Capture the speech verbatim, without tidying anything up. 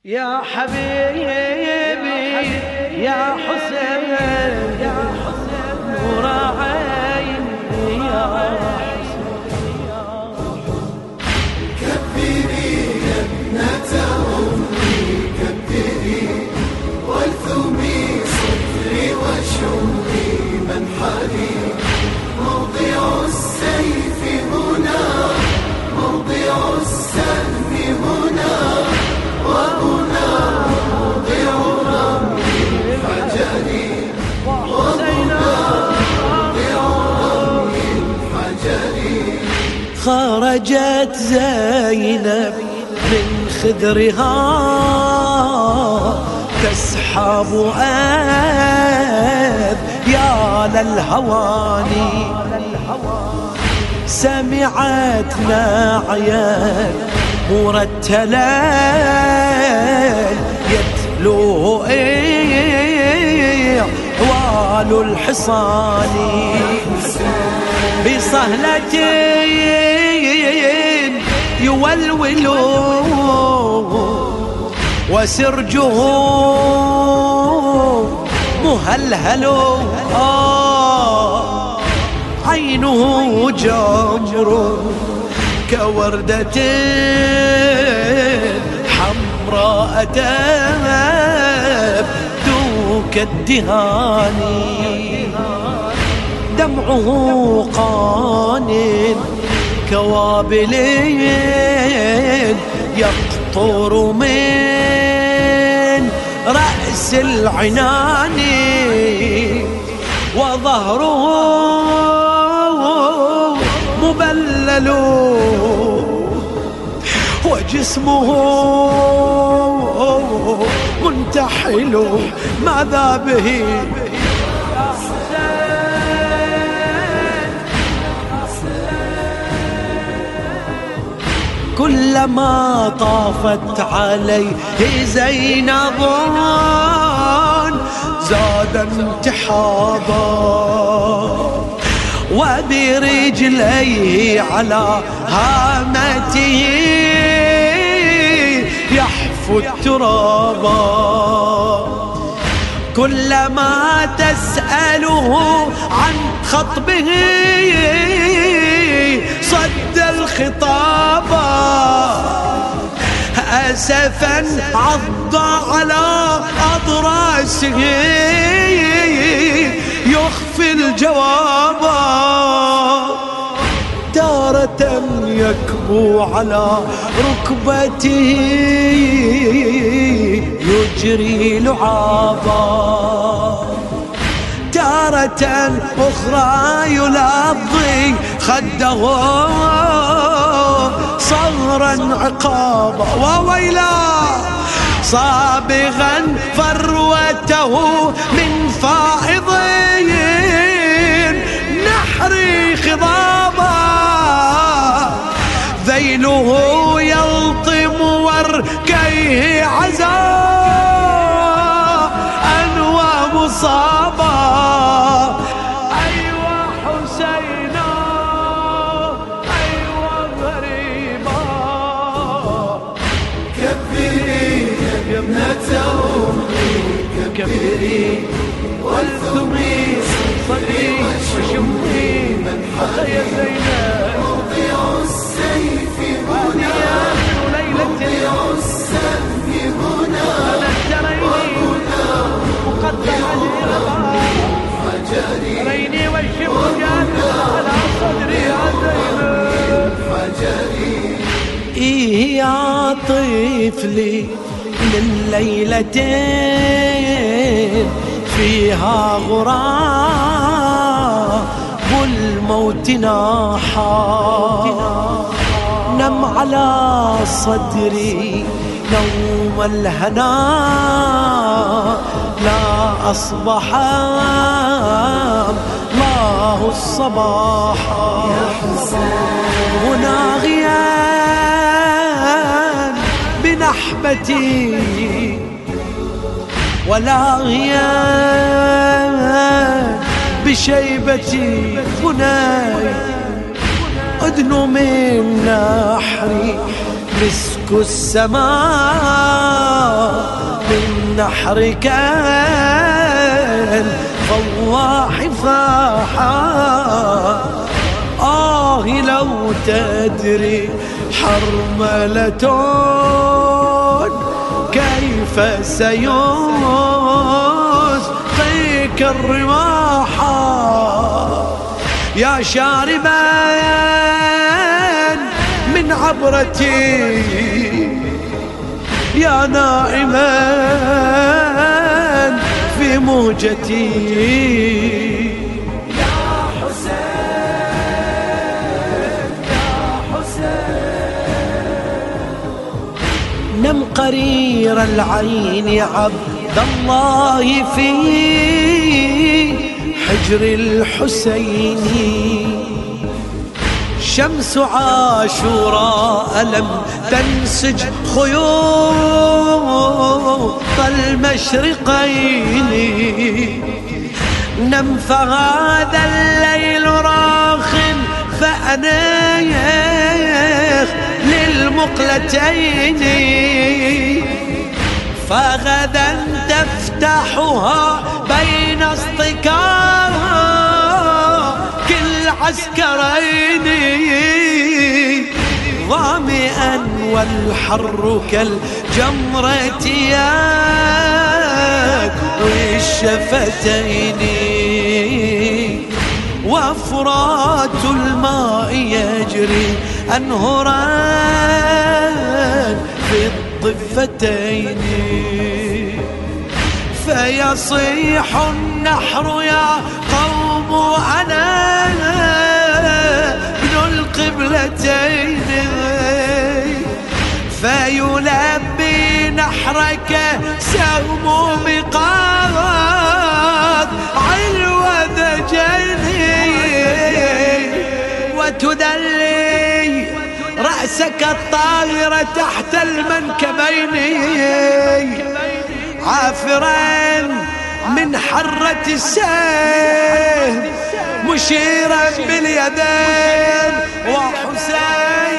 يا حبيبي يا حسين يا حسين نور عيني يا حسين كبري يا ابنة أمي كبري والثمي صدري وشمي منحري موضع السيف هنا موضع السهم هنا وهنا موضع رمي الحجر وهنا موضع رمي الحجر. خرجت زينب من خدرها تسحب أذ يا للهواني سمعت ناعيا مرتلا يتلو حوال الحصان بصهلة يولول وسرجه مهلهل آه عينه جمر كوردة حمراء تبدو كالدهان دمعه قان كوابل يقطر من رأس العنان وظهره مبلل وجسمه منتحل ماذا به كلما طافت عليه زينب زاد امتحاضا وبرجليه على هامته يحفو الترابا كلما تسأله عن خطبه صد الخطابا أسفا عض على أضراسه يخفي الجواب تارة يكبو على ركبته يجري لعابا تارة أخرى يلظي خده صغرا عقابا وويلا صابغا فروته من فائض نحري خضابا ذيله يلطم وركيه عزاء أنوى مصابا أيوة حسينا أيوة غريبا كبري يا ابنة أمي كبري والثمي صدري وشمي منحري يا زينب موضع السيف هنا موضع السهم هنا وهنا موضع الحجر ريني والشمس جالس على صدري يا زينب إيه يا طفلي من ليلتين فيها غراب والموت ناحا نم على صدري نوم الهنا لا أصبح الله الصباح هنا غيان بنحبتي ولا غيان بشيبتي هناي أدنو من نحري مسك السماء النحر كالفواح فاحا. آه لو تدري حرملة كيف سيسقيك الرماحا. يا شاربا من عبرتي، يا نائما في موجتي، يا حسين يا حسين. نم قرير العين عبد الله في حجر الحسين. شمس عاشوراء لم تنسج خيوط المشرقين. نم فهذا الليل راخ فأنيخ للمقلتين. فغدا تفتحها بين اصطكاك العسكرين. ظامئا والحر كالجمرة يكوي الشفتين. وفرات الماء يجري أنهرا في الضفتين. فيصيح النحر يا قوم أنا ابن القبلتين. فيلبي نحرك سهم بقاض الوذجين. وتدلي رأسك الطاهر تحت المنكبين، عافرا من حرة السيف مشيرا باليدين. وحسين